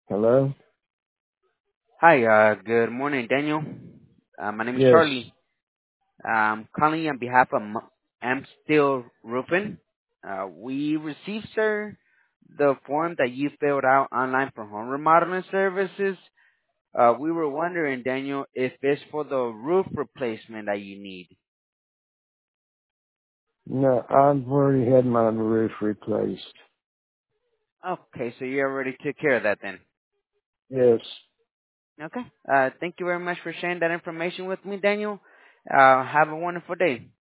Hello? Hi, good morning, Daniel. My name is Yes. Charlie. I'm calling on behalf of M Steel Roofing. We received, sir, the form that you filled out online for home remodeling services. We were wondering, Daniel, if it's for the roof replacement that you need. No, I've already had my roof replaced. Okay, so you already took care of that then. Yes. Okay. Thank you very much for sharing that information with me, Daniel. Have a wonderful day.